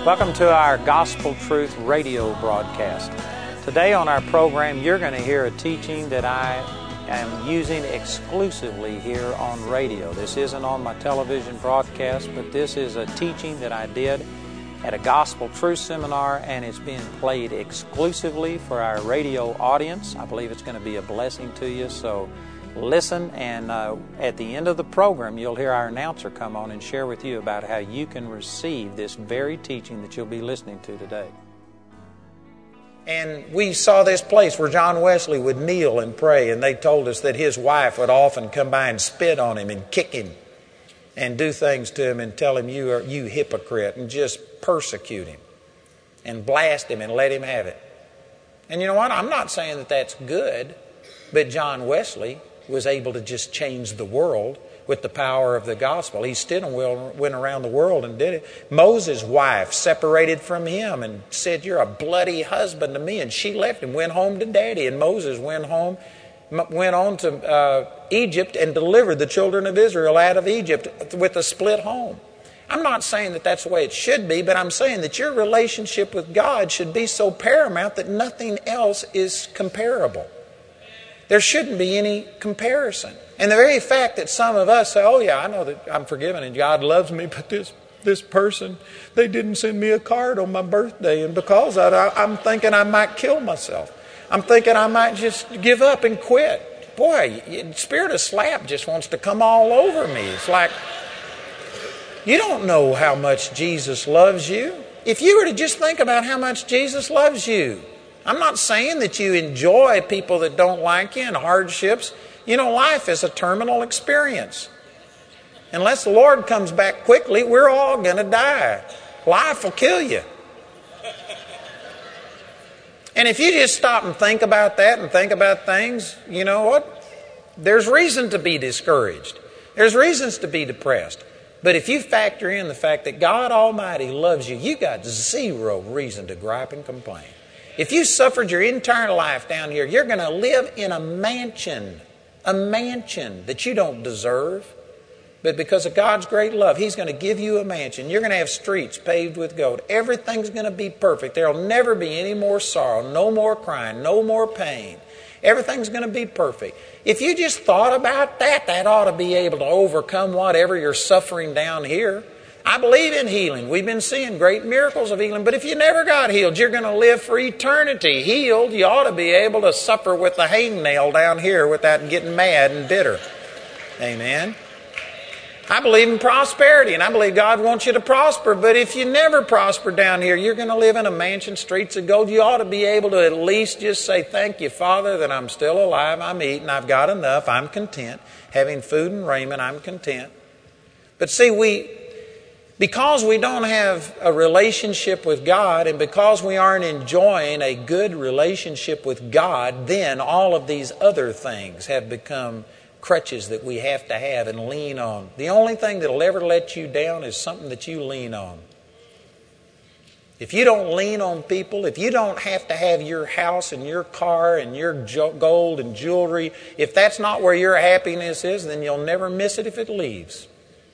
Welcome to our Gospel Truth radio broadcast. Today on our program, you're going to hear a teaching that I am using exclusively here on radio. This isn't on my television broadcast, but this is a teaching that I did at a Gospel Truth seminar, and it's being played exclusively for our radio audience. I believe it's going to be a blessing to you, so listen, and at the end of the program, you'll hear our announcer come on and share with you about how you can receive this very teaching that you'll be listening to today. And we saw this place where John Wesley would kneel and pray, and they told us that his wife would often come by and spit on him and kick him and do things to him and tell him, you hypocrite, and just persecute him and blast him and let him have it. And you know what? I'm not saying that that's good, but John Wesley was able to just change the world with the power of the gospel. He still went around the world and did it. Moses' wife separated from him and said, "You're a bloody husband to me." And she left him, went home to daddy. And Moses went on to Egypt and delivered the children of Israel out of Egypt with a split home. I'm not saying that that's the way it should be, but I'm saying that your relationship with God should be so paramount that nothing else is comparable. There shouldn't be any comparison. And the very fact that some of us say, "Oh yeah, I know that I'm forgiven and God loves me, but this person, they didn't send me a card on my birthday, and because of that, I'm thinking I might kill myself. I'm thinking I might just give up and quit." Boy, the spirit of slap just wants to come all over me. It's like, you don't know how much Jesus loves you. If you were to just think about how much Jesus loves you, I'm not saying that you enjoy people that don't like you and hardships. You know, life is a terminal experience. Unless the Lord comes back quickly, we're all going to die. Life will kill you. And if you just stop and think about that and think about things, you know what? There's reason to be discouraged. There's reasons to be depressed. But if you factor in the fact that God Almighty loves you, you got zero reason to gripe and complain. If you suffered your entire life down here, you're going to live in a mansion that you don't deserve. But because of God's great love, He's going to give you a mansion. You're going to have streets paved with gold. Everything's going to be perfect. There will never be any more sorrow, no more crying, no more pain. Everything's going to be perfect. If you just thought about that, that ought to be able to overcome whatever you're suffering down here. I believe in healing. We've been seeing great miracles of healing. But if you never got healed, you're going to live for eternity. Healed, you ought to be able to suffer with the hangnail down here without getting mad and bitter. Amen. I believe in prosperity, and I believe God wants you to prosper. But if you never prosper down here, you're going to live in a mansion, streets of gold. You ought to be able to at least just say, "Thank you, Father, that I'm still alive. I'm eating. I've got enough. I'm content. Having food and raiment, I'm content." But see, because we don't have a relationship with God, and because we aren't enjoying a good relationship with God, then all of these other things have become crutches that we have to have and lean on. The only thing that will ever let you down is something that you lean on. If you don't lean on people, if you don't have to have your house and your car and your gold and jewelry, if that's not where your happiness is, then you'll never miss it if it leaves.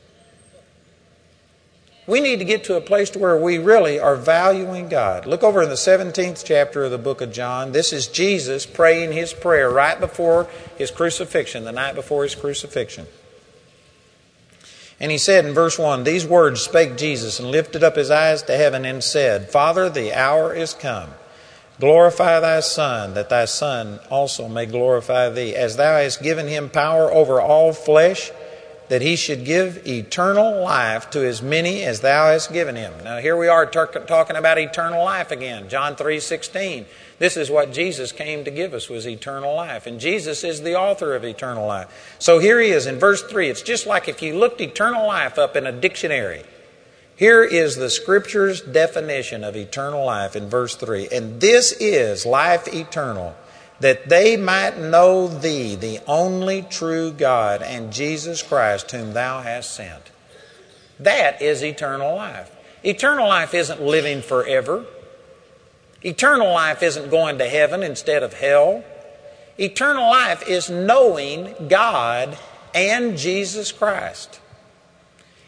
We need to get to a place to where we really are valuing God. Look over in the 17th chapter of the book of John. This is Jesus praying His prayer right before His crucifixion, the night before His crucifixion. And He said in verse 1, "These words spake Jesus, and lifted up His eyes to heaven, and said, Father, the hour is come. Glorify Thy Son, that Thy Son also may glorify Thee, as Thou hast given Him power over all flesh, that He should give eternal life to as many as Thou hast given Him." Now here we are talking about eternal life again. John 3:16. This is what Jesus came to give us, was eternal life. And Jesus is the author of eternal life. So here He is in verse 3. It's just like if you looked eternal life up in a dictionary. Here is the Scripture's definition of eternal life in verse 3. "And this is life eternal, that they might know Thee, the only true God, and Jesus Christ, whom Thou hast sent." That is eternal life. Eternal life isn't living forever. Eternal life isn't going to heaven instead of hell. Eternal life is knowing God and Jesus Christ.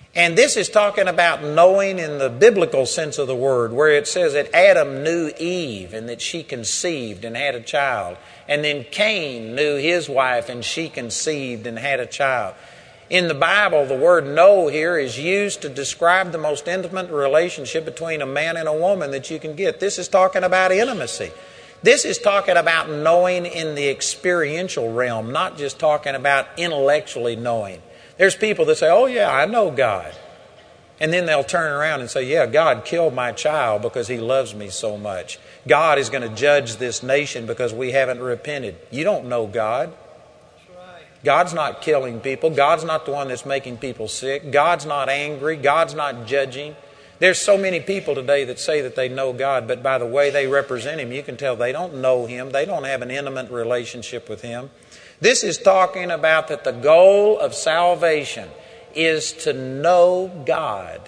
And this is talking about knowing in the biblical sense of the word, where it says that Adam knew Eve and that she conceived and had a child. And then Cain knew his wife and she conceived and had a child. In the Bible, the word know here is used to describe the most intimate relationship between a man and a woman that you can get. This is talking about intimacy. This is talking about knowing in the experiential realm, not just talking about intellectually knowing. There's people that say, oh yeah, I know God. And then they'll turn around and say, yeah, God killed my child because He loves me so much. God is going to judge this nation because we haven't repented. You don't know God. God's not killing people. God's not the one that's making people sick. God's not angry. God's not judging. There's so many people today that say that they know God, but by the way they represent Him, you can tell they don't know Him. They don't have an intimate relationship with Him. This is talking about that the goal of salvation is to know God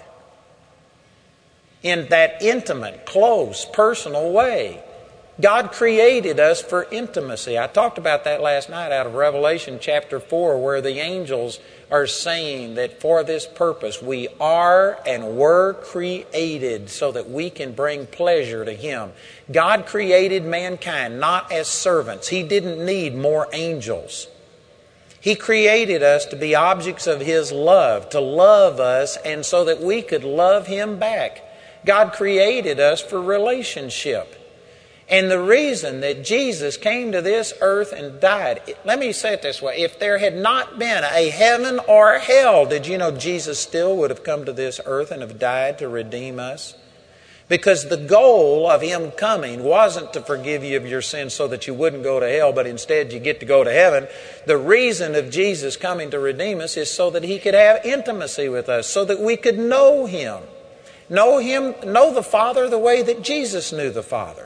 in that intimate, close, personal way. God created us for intimacy. I talked about that last night out of Revelation chapter 4, where the angels are saying that for this purpose we are and were created so that we can bring pleasure to Him. God created mankind not as servants. He didn't need more angels. He created us to be objects of His love, to love us, and so that we could love Him back. God created us for relationship. And the reason that Jesus came to this earth and died, let me say it this way, if there had not been a heaven or a hell, did you know Jesus still would have come to this earth and have died to redeem us? Because the goal of Him coming wasn't to forgive you of your sins so that you wouldn't go to hell, but instead you get to go to heaven. The reason of Jesus coming to redeem us is so that He could have intimacy with us, so that we could know Him. Know Him, know the Father the way that Jesus knew the Father.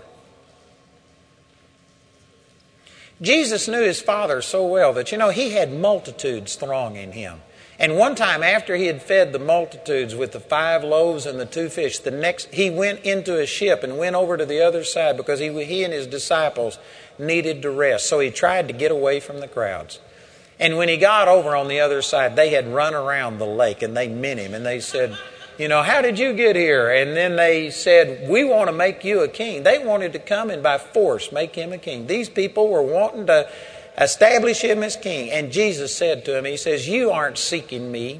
Jesus knew His Father so well that, He had multitudes thronging Him. And one time after He had fed the multitudes with the 5 loaves and the 2 fish, He went into a ship and went over to the other side because he and His disciples needed to rest. So He tried to get away from the crowds. And when He got over on the other side, they had run around the lake and they met Him and they said, how did you get here? And then they said, we want to make you a king. They wanted to come and by force make Him a king. These people were wanting to establish Him as king. And Jesus said to him, He says, you aren't seeking me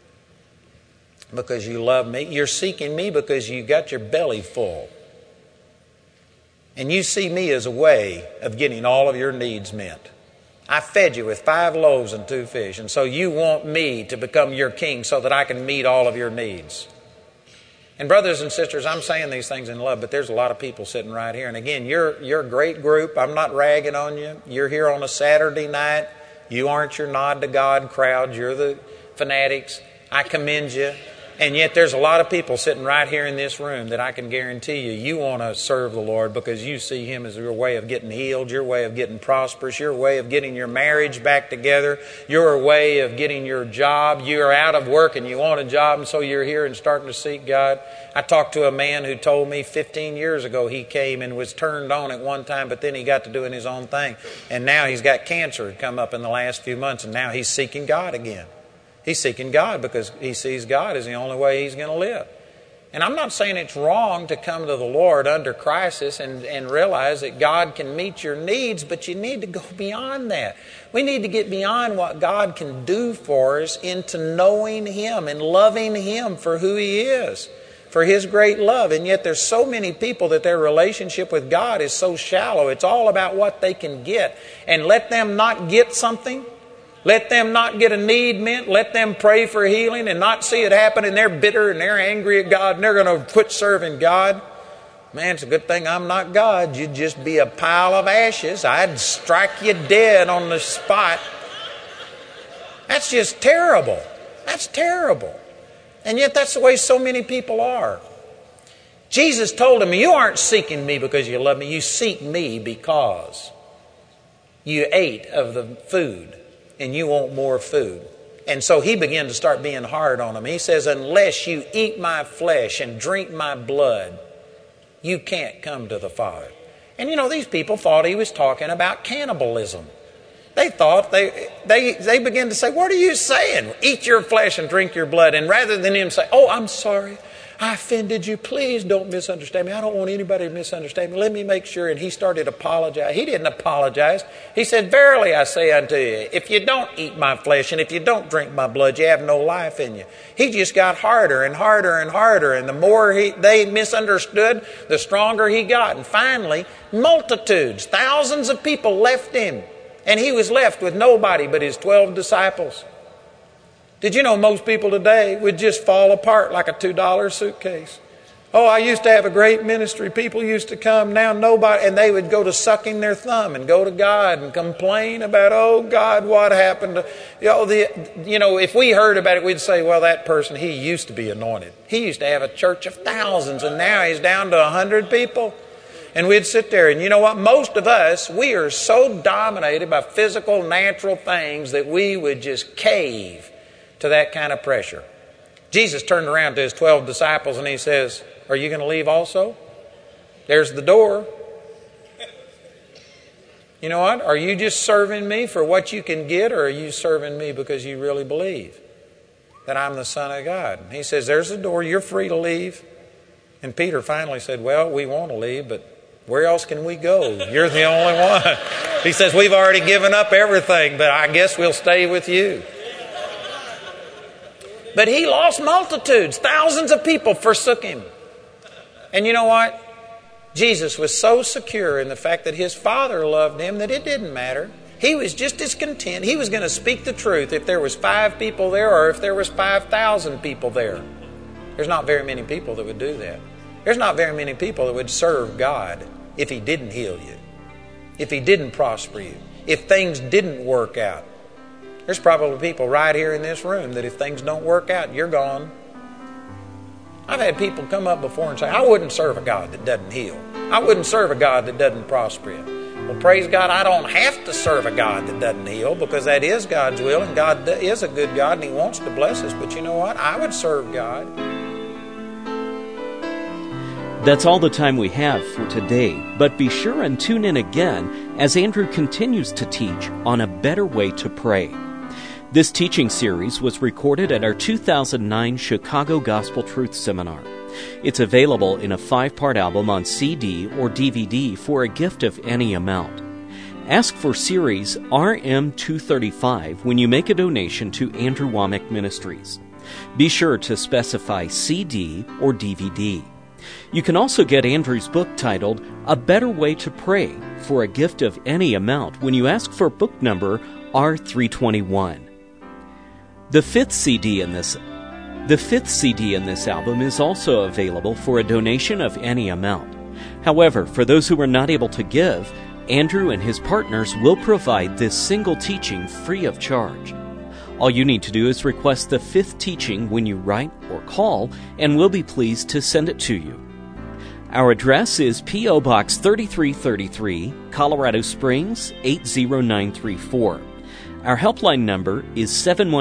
because you love me. You're seeking me because you got your belly full. And you see me as a way of getting all of your needs met. I fed you with 5 loaves and 2 fish, and so you want me to become your king so that I can meet all of your needs. And brothers and sisters, I'm saying these things in love, but there's a lot of people sitting right here. And again, you're a great group. I'm not ragging on you. You're here on a Saturday night. You aren't your nod to God crowd. You're the fanatics. I commend you. And yet there's a lot of people sitting right here in this room that I can guarantee you want to serve the Lord because you see Him as your way of getting healed, your way of getting prosperous, your way of getting your marriage back together, your way of getting your job. You're out of work and you want a job, and so you're here and starting to seek God. I talked to a man who told me 15 years ago he came and was turned on at one time, but then he got to doing his own thing. And now he's got cancer come up in the last few months, and now he's seeking God again. He's seeking God because he sees God as the only way he's going to live. And I'm not saying it's wrong to come to the Lord under crisis and realize that God can meet your needs, but you need to go beyond that. We need to get beyond what God can do for us into knowing Him and loving Him for who He is, for His great love. And yet there's so many people that their relationship with God is so shallow. It's all about what they can get. And let them not get something. Let them not get a need met. Let them pray for healing and not see it happen, and they're bitter and they're angry at God and they're going to quit serving God. Man, it's a good thing I'm not God. You'd just be a pile of ashes. I'd strike you dead on the spot. That's just terrible. That's terrible. And yet that's the way so many people are. Jesus told him, you aren't seeking me because you love me. You seek me because you ate of the food and you want more food. And so he began to start being hard on him. He says, unless you eat my flesh and drink my blood, you can't come to the Father. And these people thought he was talking about cannibalism. They thought, they began to say, what are you saying? Eat your flesh and drink your blood. And rather than him say, oh, I'm sorry, I offended you. Please don't misunderstand me. I don't want anybody to misunderstand me. Let me make sure. And he started apologizing. He didn't apologize. He said, verily I say unto you, if you don't eat my flesh and if you don't drink my blood, you have no life in you. He just got harder and harder and harder. And the more they misunderstood, the stronger he got. And finally, multitudes, thousands of people left him. And he was left with nobody but his 12 disciples. Did you know most people today would just fall apart like a $2 suitcase? Oh, I used to have a great ministry. People used to come. Now nobody. And they would go to sucking their thumb and go to God and complain about, oh, God, what happened to... if we heard about it, we'd say, well, that person, he used to be anointed. He used to have a church of thousands, and now he's down to 100 people. And we'd sit there, and you know what? Most of us, we are so dominated by physical, natural things that we would just cave to that kind of pressure. Jesus turned around to his 12 disciples and he says, are you going to leave also? There's the door. You know what? Are you just serving me for what you can get, or are you serving me because you really believe that I'm the Son of God? And he says, there's the door. You're free to leave. And Peter finally said, well, we want to leave, but where else can we go? You're the only one. He says, we've already given up everything, but I guess we'll stay with you. But he lost multitudes. Thousands of people forsook him. And you know what? Jesus was so secure in the fact that his Father loved him that it didn't matter. He was just as content. He was going to speak the truth if there was 5 people there or if there was 5,000 people there. There's not very many people that would do that. There's not very many people that would serve God if he didn't heal you, if he didn't prosper you, if things didn't work out. There's probably people right here in this room that if things don't work out, you're gone. I've had people come up before and say, I wouldn't serve a God that doesn't heal. I wouldn't serve a God that doesn't prosper you. Well, praise God, I don't have to serve a God that doesn't heal, because that is God's will, and God is a good God and he wants to bless us. But you know what? I would serve God. That's all the time we have for today, but be sure and tune in again as Andrew continues to teach on a better way to pray. This teaching series was recorded at our 2009 Chicago Gospel Truth Seminar. It's available in a 5-part album on CD or DVD for a gift of any amount. Ask for series RM235 when you make a donation to Andrew Wommack Ministries. Be sure to specify CD or DVD. You can also get Andrew's book titled A Better Way to Pray for a gift of any amount when you ask for book number R321. The fifth CD in this album is also available for a donation of any amount. However, for those who are not able to give, Andrew and his partners will provide this single teaching free of charge. All you need to do is request the 5th teaching when you write or call, and we'll be pleased to send it to you. Our address is P.O. Box 3333, Colorado Springs 80934. Our helpline number is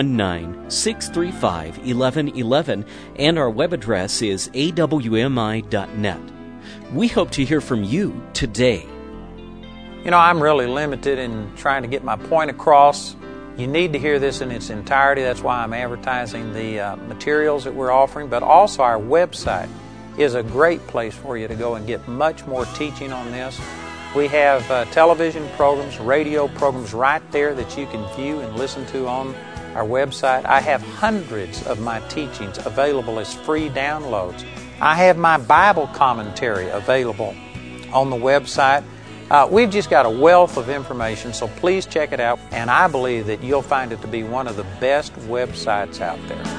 719-635-1111, and our web address is awmi.net. We hope to hear from you today. You know, I'm really limited in trying to get my point across. You need to hear this in its entirety. That's why I'm advertising the materials that we're offering. But also our website is a great place for you to go and get much more teaching on this. We have television programs, radio programs right there that you can view and listen to on our website. I have hundreds of my teachings available as free downloads. I have my Bible commentary available on the website. We've just got a wealth of information, so please check it out. And I believe that you'll find it to be one of the best websites out there.